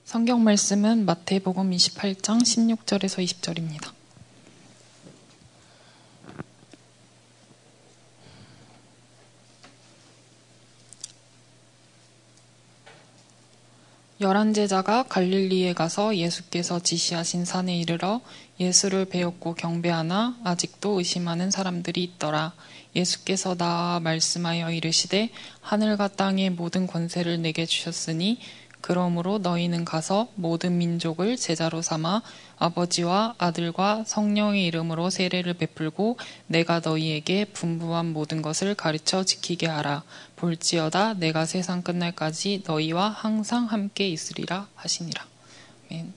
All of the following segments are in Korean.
성경 말씀은 마태복음 28장 16절에서 20절입니다. 열한 제자가 갈릴리에 가서 예수께서 지시하신 산에 이르러 예수를 배웠고 경배하나 아직도 의심하는 사람들이 있더라. 예수께서 나와 말씀하여 이르시되 하늘과 땅의 모든 권세를 내게 주셨으니 그러므로 너희는 가서 모든 민족을 제자로 삼아 아버지와 아들과 성령의 이름으로 세례를 베풀고 내가 너희에게 분부한 모든 것을 가르쳐 지키게 하라. 볼지어다 내가 세상 끝날까지 너희와 항상 함께 있으리라 하시니라. 아멘.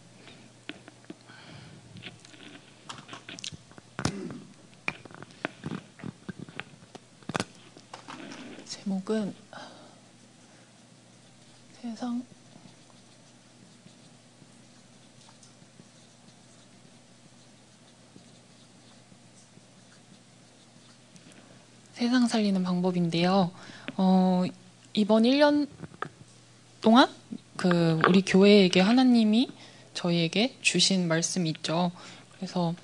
제목은 세상 살리는 방법인데요. 이번 1년 동안 우리 교회에게 하나님이 저희에게 주신 말씀이 있죠. 그래서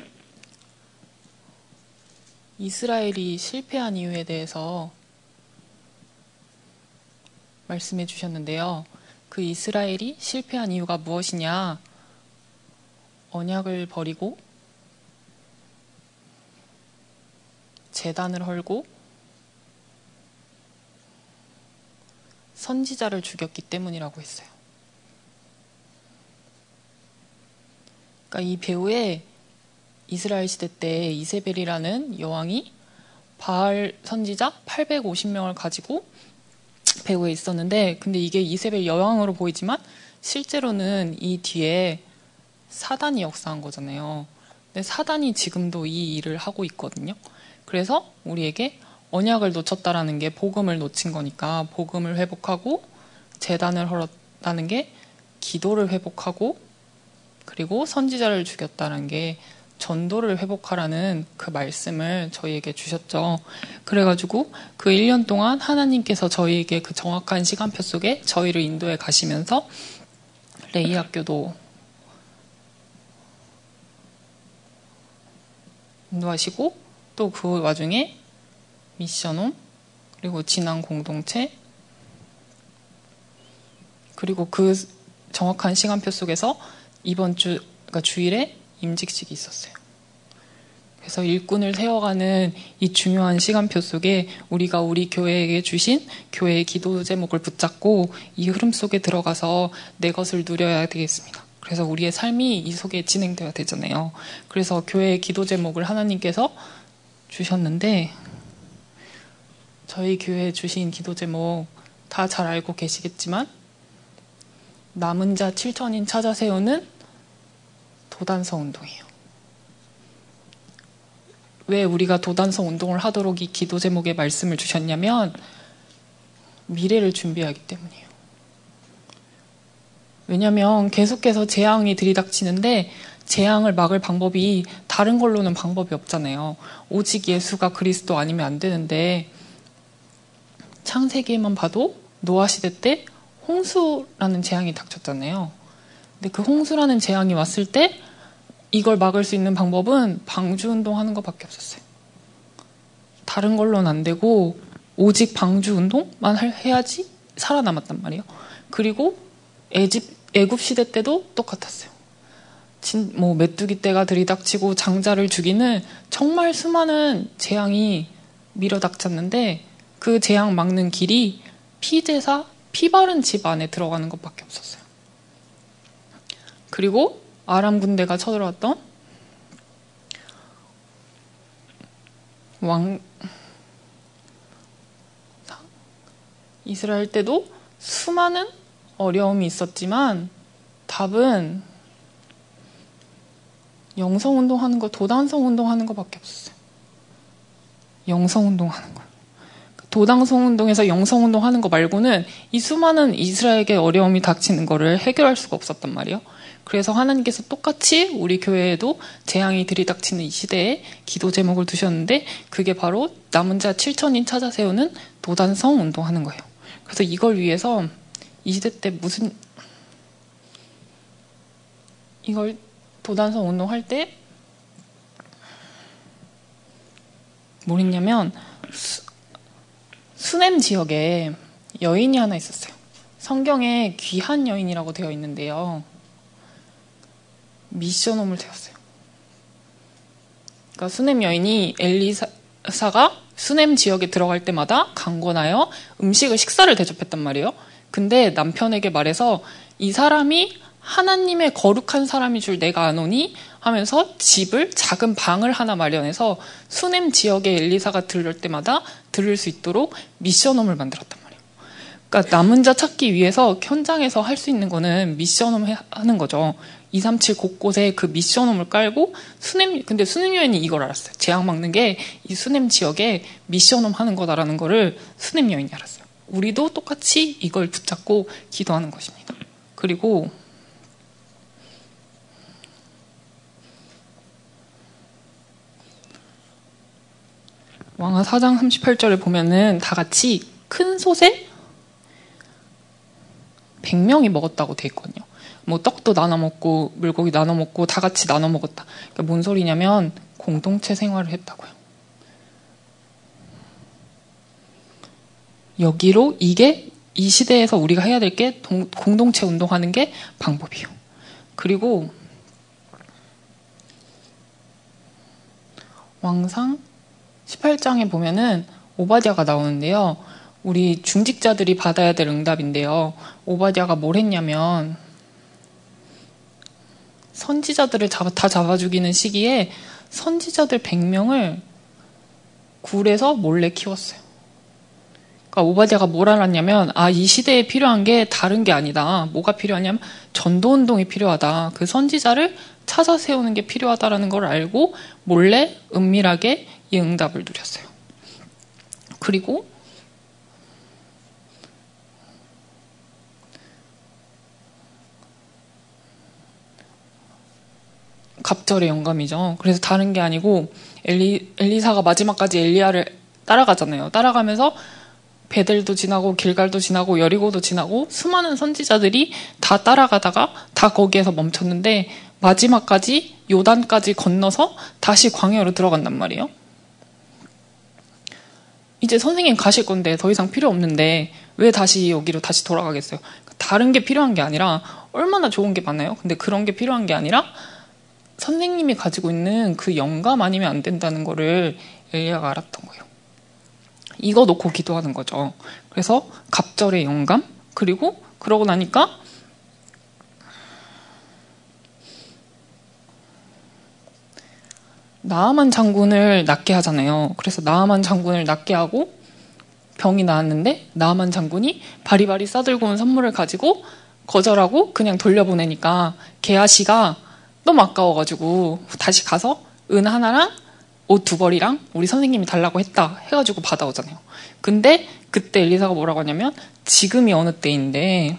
이스라엘이 실패한 이유에 대해서 말씀해 주셨는데요. 그 이스라엘이 실패한 이유가 무엇이냐? 언약을 버리고 제단을 헐고 선지자를 죽였기 때문이라고 했어요. 그러니까 이 배후에 이스라엘 시대 때 이세벨이라는 여왕이 바알 선지자 850명을 가지고 배후에 있었는데, 근데 이게 이세벨 여왕으로 보이지만 실제로는 이 뒤에 사단이 역사한 거잖아요. 근데 사단이 지금도 이 일을 하고 있거든요. 그래서 우리에게 언약을 놓쳤다라는 게 복음을 놓친 거니까 복음을 회복하고, 제단을 헐었다는 게 기도를 회복하고, 그리고 선지자를 죽였다는 게 전도를 회복하라는 그 말씀을 저희에게 주셨죠. 그래가지고 그 1년 동안 하나님께서 저희에게 그 정확한 시간표 속에 저희를 인도해 가시면서 레이 학교도 인도하시고, 또 그 와중에 미션홈, 그리고 진앙 공동체, 그리고 그 정확한 시간표 속에서 이번 그러니까 주일에 임직식이 있었어요. 그래서 일꾼을 세워가는 이 중요한 시간표 속에 우리가 우리 교회에게 주신 교회의 기도 제목을 붙잡고 이 흐름 속에 들어가서 내 것을 누려야 되겠습니다. 그래서 우리의 삶이 이 속에 진행되어야 되잖아요. 그래서 교회의 기도 제목을 하나님께서 주셨는데, 저희 교회에 주신 기도 제목 다 잘 알고 계시겠지만 남은 자 7천인 찾아 세우는 도단성 운동이에요. 왜 우리가 도단성 운동을 하도록 이 기도 제목에 말씀을 주셨냐면 미래를 준비하기 때문이에요. 왜냐하면 계속해서 재앙이 들이닥치는데 재앙을 막을 방법이 다른 걸로는 방법이 없잖아요. 오직 예수가 그리스도 아니면 안 되는데, 창세기에만 봐도 노아 시대 때 홍수라는 재앙이 닥쳤잖아요. 근데 그 홍수라는 재앙이 왔을 때 이걸 막을 수 있는 방법은 방주운동 하는 것밖에 없었어요. 다른 걸로는 안 되고 오직 방주운동만 해야지 살아남았단 말이에요. 그리고 애굽 시대 때도 똑같았어요. 메뚜기 떼가 들이닥치고 장자를 죽이는 정말 수많은 재앙이 밀어닥쳤는데 그 재앙 막는 길이 피제사, 피 바른 집 안에 들어가는 것밖에 없었어요. 그리고 아람 군대가 쳐들어왔던 이스라엘 때도 수많은 어려움이 있었지만 답은 영성운동하는 거, 도단성운동하는 것밖에 없었어요. 영성운동하는 거. 도단성운동에서 영성운동하는 거 말고는 이 수많은 이스라엘에게 어려움이 닥치는 거를 해결할 수가 없었단 말이에요. 그래서 하나님께서 똑같이 우리 교회에도 재앙이 들이닥치는 이 시대에 기도 제목을 두셨는데, 그게 바로 남은 자 7천인 찾아 세우는 도단성 운동하는 거예요. 그래서 이걸 위해서 이 시대 때 무슨 이걸 도단성 운동할 때 뭘 했냐면 수냄 지역에 여인이 하나 있었어요. 성경에 귀한 여인이라고 되어 있는데요. 미션홈을 세웠어요. 그러니까 수냄 여인이 엘리사가 수냄 지역에 들어갈 때마다 강권하여 식사를 대접했단 말이에요. 근데 남편에게 말해서 이 사람이 하나님의 거룩한 사람이 줄 내가 아노니 하면서 작은 방을 하나 마련해서 수냄 지역에 엘리사가 들를 때마다 들을 수 있도록 미션홈을 만들었단 말이에요. 그러니까 남은 자 찾기 위해서 현장에서 할 수 있는 거는 미션홈 하는 거죠. 237 곳곳에 그 미션홈을 깔고 근데 수냄 여인이 이걸 알았어요. 재앙 막는 게 이 수냄 지역에 미션홈 하는 거다라는 거를 수냄 여인이 알았어요. 우리도 똑같이 이걸 붙잡고 기도하는 것입니다. 그리고 왕하 4장 38절에 보면은 다 같이 큰 솥에 100명이 먹었다고 돼 있거든요. 뭐 떡도 나눠 먹고 물고기 나눠 먹고 다 같이 나눠 먹었다. 그러니까 뭔 소리냐면 공동체 생활을 했다고요. 여기로 이 시대에서 우리가 해야 될 게 공동체 운동하는 게 방법이에요. 그리고 왕상 18장에 보면은 오바댜가 나오는데요. 우리 중직자들이 받아야 될 응답인데요. 오바댜가 뭘 했냐면 선지자들을 다 잡아 죽이는 시기에 선지자들 100명을 굴에서 몰래 키웠어요. 그러니까 오바댜가 뭘 알았냐면 이 시대에 필요한 게 다른 게 아니다. 뭐가 필요하냐면 전도운동이 필요하다. 그 선지자를 찾아 세우는 게 필요하다라는 걸 알고 몰래 은밀하게 이 응답을 누렸어요. 그리고 갑절의 영감이죠. 그래서 다른 게 아니고 엘리사가 마지막까지 엘리야를 따라가잖아요. 따라가면서 베델도 지나고 길갈도 지나고 여리고도 지나고 수많은 선지자들이 다 따라가다가 다 거기에서 멈췄는데 마지막까지 요단까지 건너서 다시 광야로 들어간단 말이에요. 이제 선생님 가실 건데 더 이상 필요 없는데 왜 다시 여기로 다시 돌아가겠어요? 다른 게 필요한 게 아니라 얼마나 좋은 게 많아요. 근데 그런 게 필요한 게 아니라 선생님이 가지고 있는 그 영감 아니면 안 된다는 거를 엘리야가 알았던 거예요. 이거 놓고 기도하는 거죠. 그래서 갑절의 영감, 그리고 그러고 나니까 나아만 장군을 낫게 하잖아요. 그래서 나아만 장군을 낫게 하고 병이 나았는데 나아만 장군이 바리바리 싸들고 온 선물을 가지고 거절하고 그냥 돌려보내니까 게하시가 너무 아까워가지고 다시 가서 은 하나랑 옷 2벌이랑 우리 선생님이 달라고 했다 해가지고 받아오잖아요. 근데 그때 엘리사가 뭐라고 하냐면 지금이 어느 때인데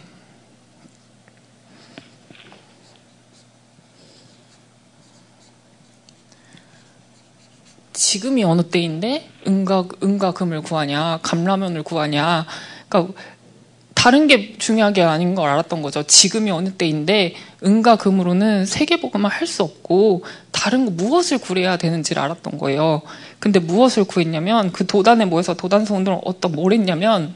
은과 금을 구하냐 감라면을 구하냐. 그러니까 다른 게 중요한 게 아닌 걸 알았던 거죠. 지금이 어느 때인데 은과 금으로는 세계복음을 할 수 없고 다른 거 무엇을 구해야 되는지를 알았던 거예요. 근데 무엇을 구했냐면 그 도단에 모여서 도단성 운동을 뭘 했냐면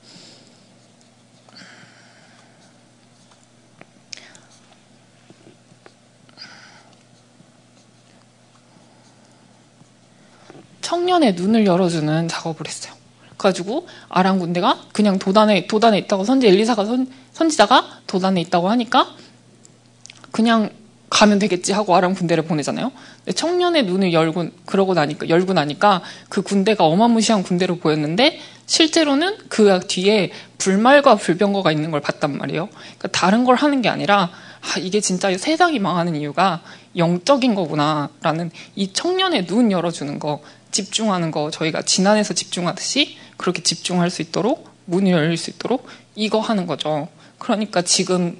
청년의 눈을 열어주는 작업을 했어요. 그래가지고 아람 군대가 그냥 도단에 있다고 선지자가 도단에 있다고 하니까 그냥 가면 되겠지 하고 아람 군대를 보내잖아요. 근데 청년의 눈을 열고 나니까 그 군대가 어마무시한 군대로 보였는데 실제로는 그 뒤에 불말과 불병거가 있는 걸 봤단 말이에요. 그러니까 다른 걸 하는 게 아니라 이게 진짜 세상이 망하는 이유가 영적인 거구나라는 이 청년의 눈 열어주는 거, 집중하는 거, 저희가 지난해서 집중하듯이 그렇게 집중할 수 있도록 문이 열릴 수 있도록 이거 하는 거죠. 그러니까 지금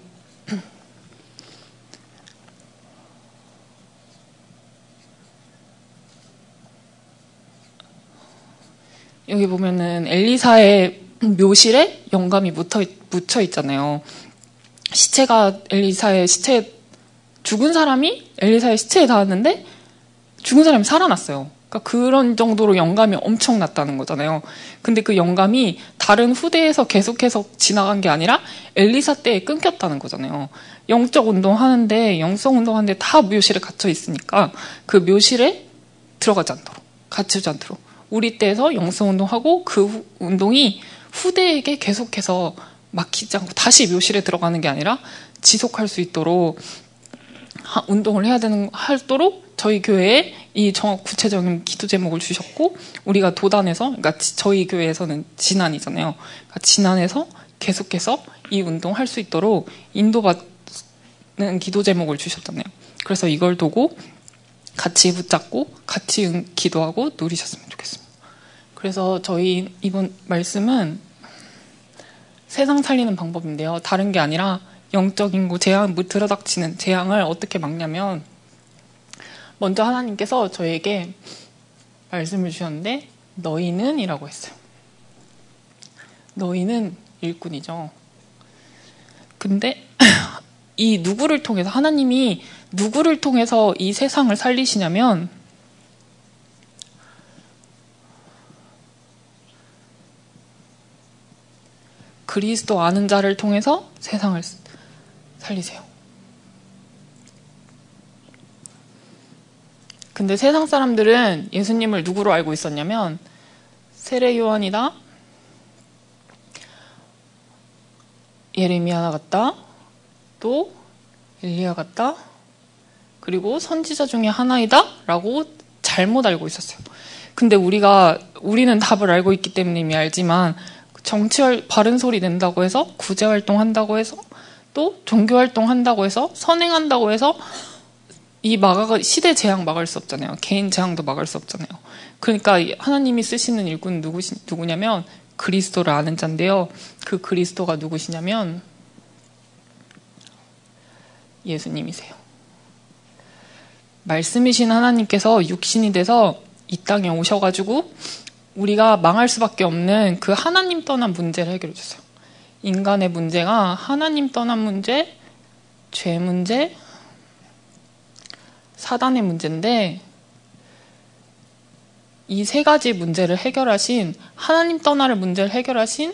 여기 보면은 엘리사의 묘실에 영감이 묻혀 있잖아요. 엘리사의 시체 죽은 사람이 엘리사의 시체에 닿았는데 죽은 사람이 살아났어요. 그러니까 그런 정도로 영감이 엄청났다는 거잖아요. 근데 그 영감이 다른 후대에서 계속해서 지나간 게 아니라 엘리사 때에 끊겼다는 거잖아요. 영적 운동하는데, 영성 운동하는데 다 묘실에 갇혀 있으니까 그 묘실에 들어가지 않도록, 갇히지 않도록. 우리 때에서 영성 운동하고 그 운동이 후대에게 계속해서 막히지 않고 다시 묘실에 들어가는 게 아니라 지속할 수 있도록 운동을 하도록 저희 교회에 이 구체적인 기도 제목을 주셨고, 우리가 도단에서, 그러니까 저희 교회에서는 진안이잖아요. 그러니까 진안에서 계속해서 이 운동 할 수 있도록 인도받는 기도 제목을 주셨잖아요. 그래서 이걸 두고 같이 붙잡고 같이 기도하고 누리셨으면 좋겠습니다. 그래서 저희 이번 말씀은 세상 살리는 방법인데요. 다른 게 아니라 영적 인구 재앙, 들어닥치는 재앙을 어떻게 막냐면, 먼저 하나님께서 저에게 말씀을 주셨는데 너희는 이라고 했어요. 너희는 일꾼이죠. 근데 이 누구를 통해서, 하나님이 누구를 통해서 이 세상을 살리시냐면 그리스도 아는 자를 통해서 세상을 살리세요. 근데 세상 사람들은 예수님을 누구로 알고 있었냐면 세례 요한이다, 예레미야 같다, 또 엘리야 같다, 그리고 선지자 중에 하나이다 라고 잘못 알고 있었어요. 근데 우리는 답을 알고 있기 때문에 이미 알지만, 바른 소리 낸다고 해서, 구제활동 한다고 해서, 또 종교활동 한다고 해서, 선행한다고 해서 이 시대 재앙 막을 수 없잖아요. 개인 재앙도 막을 수 없잖아요. 그러니까 하나님이 쓰시는 일꾼은 누구냐면 그리스도를 아는 자인데요. 그 그리스도가 누구시냐면 예수님이세요. 말씀이신 하나님께서 육신이 돼서 이 땅에 오셔가지고 우리가 망할 수밖에 없는 그 하나님 떠난 문제를 해결해 줬어요. 인간의 문제가 하나님 떠난 문제, 죄 문제, 사단의 문제인데, 이 세 가지 문제를 해결하신, 하나님 떠나를 문제를 해결하신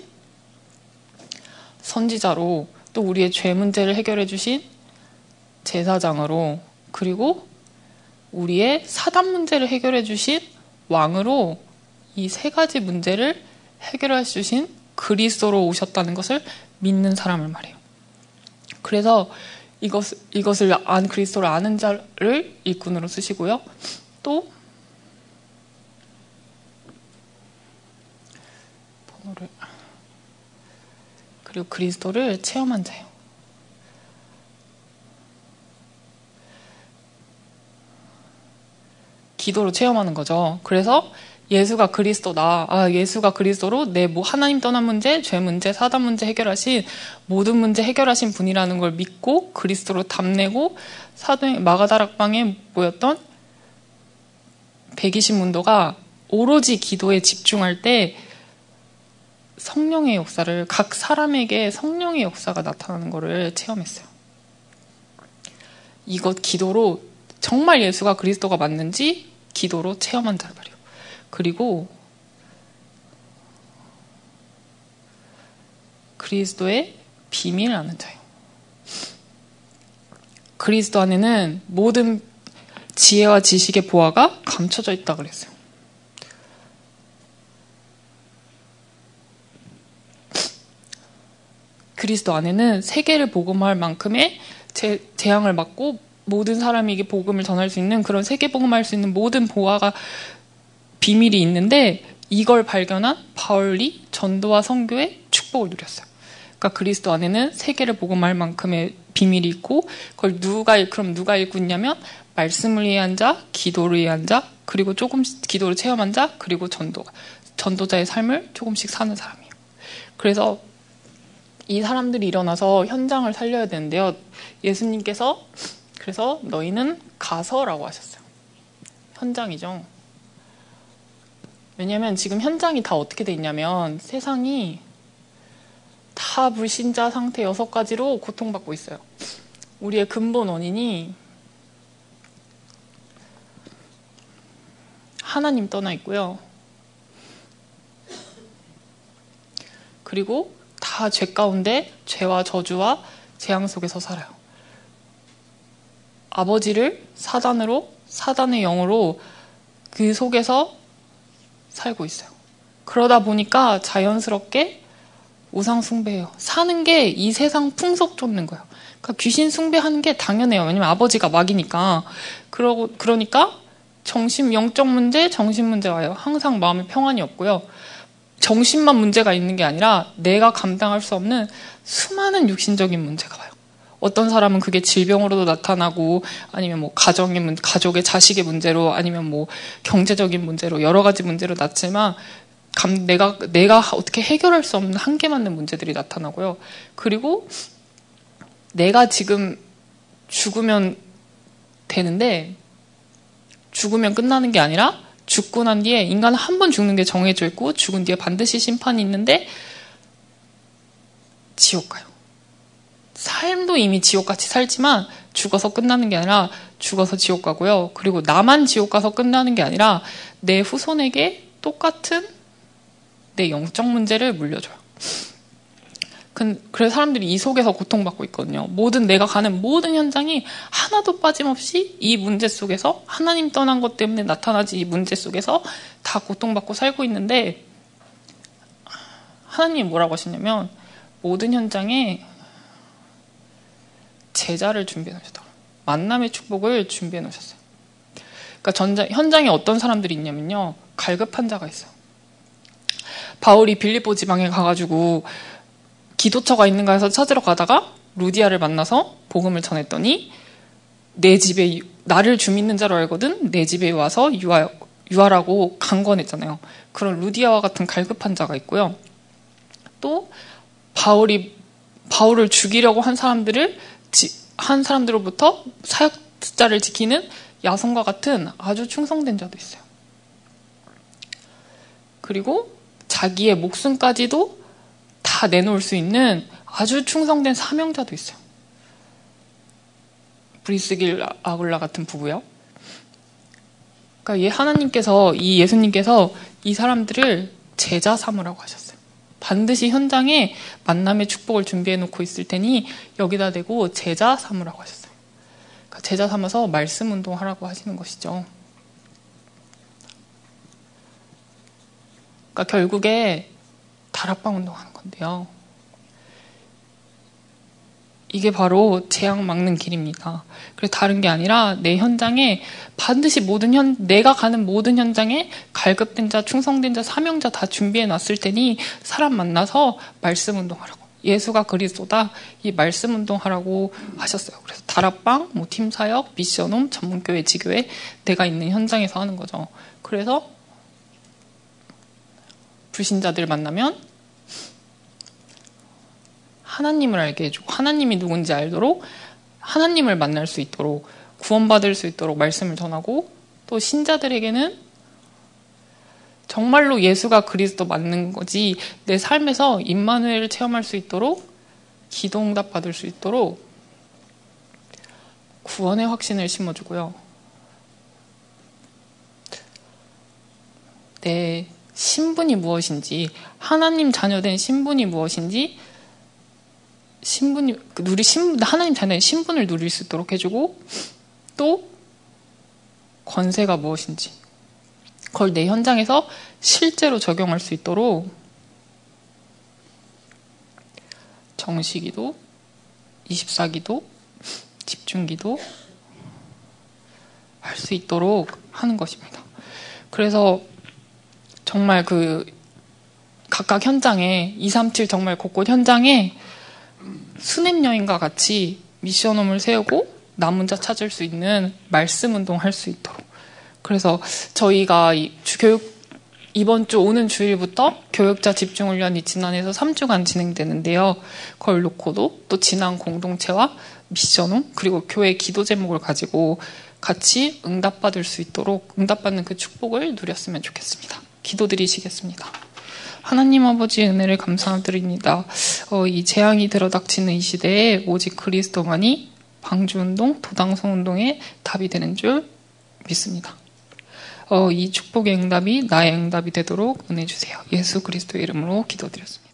선지자로, 또 우리의 죄 문제를 해결해 주신 제사장으로, 그리고 우리의 사단 문제를 해결해 주신 왕으로 이 세 가지 문제를 해결해 주신 그리스도로 오셨다는 것을 믿는 사람을 말해요. 그래서 이것을 그리스도를 아는 자를 일꾼으로 쓰시고요. 또 그리고 그리스도를 체험한 자예요. 기도로 체험하는 거죠. 그래서 예수가 그리스도다. 예수가 그리스도로 내 하나님 떠난 문제, 죄 문제, 사단 문제 해결하신, 모든 문제 해결하신 분이라는 걸 믿고 그리스도로 답내고 마가다락방에 모였던 120문도가 오로지 기도에 집중할 때 성령의 역사를, 각 사람에게 성령의 역사가 나타나는 것을 체험했어요. 이것 기도로 정말 예수가 그리스도가 맞는지 기도로 체험한 자를 말이에요. 그리고 그리스도의 비밀을 아는 자예요. 그리스도 안에는 모든 지혜와 지식의 보화가 감춰져 있다고 그랬어요. 그리스도 안에는 세계를 복음할 만큼의 재앙을 막고 모든 사람에게 복음을 전할 수 있는, 그런 세계 복음할 수 있는 모든 보화가, 비밀이 있는데, 이걸 발견한 바울이 전도와 선교의 축복을 누렸어요. 그러니까 그리스도 안에는 세계를 복음할 만큼의 비밀이 있고, 그걸 누가 읽고 있냐면 말씀을 이해한 자, 기도를 이해한 자, 그리고 조금씩 기도를 체험한 자, 그리고 전도자의 삶을 조금씩 사는 사람이에요. 그래서 이 사람들이 일어나서 현장을 살려야 되는데요. 예수님께서 그래서 너희는 가서라고 하셨어요. 현장이죠. 왜냐하면 지금 현장이 다 어떻게 돼 있냐면 세상이 다 불신자 상태 6가지로 고통받고 있어요. 우리의 근본 원인이 하나님 떠나 있고요. 그리고 다 죄 가운데 죄와 저주와 재앙 속에서 살아요. 아버지를 사단의 영으로 그 속에서 살고 있어요. 그러다 보니까 자연스럽게 우상 숭배해요. 사는 게 이 세상 풍속 쫓는 거예요. 그러니까 귀신 숭배하는 게 당연해요. 왜냐면 아버지가 마귀니까. 그러니까 영적 문제, 정신 문제가 와요. 항상 마음에 평안이 없고요. 정신만 문제가 있는 게 아니라 내가 감당할 수 없는 수많은 육신적인 문제가 와요. 어떤 사람은 그게 질병으로도 나타나고 아니면 뭐 가족의 자식의 문제로 아니면 뭐 경제적인 문제로 여러 가지 문제로 났지만 내가 어떻게 해결할 수 없는 한계 맞는 문제들이 나타나고요. 그리고 내가 지금 죽으면 되는데 죽으면 끝나는 게 아니라 죽고 난 뒤에 인간은 한 번 죽는 게 정해져 있고 죽은 뒤에 반드시 심판이 있는데 지옥 가요. 삶도 이미 지옥같이 살지만 죽어서 끝나는 게 아니라 죽어서 지옥 가고요. 그리고 나만 지옥 가서 끝나는 게 아니라 내 후손에게 똑같은 내 영적 문제를 물려줘요. 그래서 사람들이 이 속에서 고통받고 있거든요. 내가 가는 모든 현장이 하나도 빠짐없이 이 문제 속에서 하나님 떠난 것 때문에 나타나지 이 문제 속에서 다 고통받고 살고 있는데 하나님이 뭐라고 하시냐면 모든 현장에 제자를 준비해 놓으셨다고. 만남의 축복을 준비해 놓으셨어요. 그러니까 현장에 어떤 사람들이 있냐면요. 갈급한 자가 있어요. 바울이 빌립보 지방에 가가지고 기도처가 있는가 해서 찾으러 가다가 루디아를 만나서 복음을 전했더니 내 집에 나를 주 믿는 자로 알거든 내 집에 와서 유하라고 강권했잖아요. 그런 루디아와 같은 갈급한 자가 있고요. 또 바울을 죽이려고 한 사람들로부터 사역자를 지키는 야손과 같은 아주 충성된 자도 있어요. 그리고 자기의 목숨까지도 다 내놓을 수 있는 아주 충성된 사명자도 있어요. 브리스길 아굴라 같은 부부요. 그러니까 이 예수님께서 이 사람들을 제자 삼으라고 하셨어요. 반드시 현장에 만남의 축복을 준비해 놓고 있을 테니 여기다 대고 제자 삼으라고 하셨어요. 그러니까 제자 삼아서 말씀 운동하라고 하시는 것이죠. 그러니까 결국에 다락방 운동하는 건데요. 이게 바로 재앙 막는 길입니다. 그래서 다른 게 아니라 내 현장에 반드시 내가 가는 모든 현장에 갈급된 자, 충성된 자, 사명자 다 준비해 놨을 테니 사람 만나서 말씀 운동하라고. 예수가 그리스도다. 이 말씀 운동하라고 하셨어요. 그래서 다락방, 팀사역, 미션홈, 전문교회, 지교회 내가 있는 현장에서 하는 거죠. 그래서 불신자들 만나면 하나님을 알게 해주고 하나님이 누군지 알도록 하나님을 만날 수 있도록 구원받을 수 있도록 말씀을 전하고 또 신자들에게는 정말로 예수가 그리스도 맞는 거지 내 삶에서 임마누엘을 체험할 수 있도록 기도 응답 받을 수 있도록 구원의 확신을 심어주고요. 내 신분이 무엇인지 하나님 자녀된 신분이 무엇인지 하나님 자녀의 신분을 누릴 수 있도록 해주고 또 권세가 무엇인지 그걸 내 현장에서 실제로 적용할 수 있도록 정시기도, 24기도, 집중기도 할 수 있도록 하는 것입니다. 그래서 정말 각각 현장에 237 정말 곳곳 현장에 수냄 여인과 같이 미션홈을 세우고 남은 자 찾을 수 있는 말씀 운동 할 수 있도록. 그래서 저희가 이번 주 오는 주일부터 교육자 집중훈련이 지난해에서 3주간 진행되는데요. 그걸 놓고도 또 지난 공동체와 미션홈 그리고 교회 기도 제목을 가지고 같이 응답받을 수 있도록 응답받는 그 축복을 누렸으면 좋겠습니다. 기도드리시겠습니다. 하나님 아버지의 은혜를 감사드립니다. 이 재앙이 들어닥치는 이 시대에 오직 그리스도만이 방주운동, 도당성운동의 답이 되는 줄 믿습니다. 이 축복의 응답이 나의 응답이 되도록 은혜 주세요. 예수 그리스도의 이름으로 기도드렸습니다.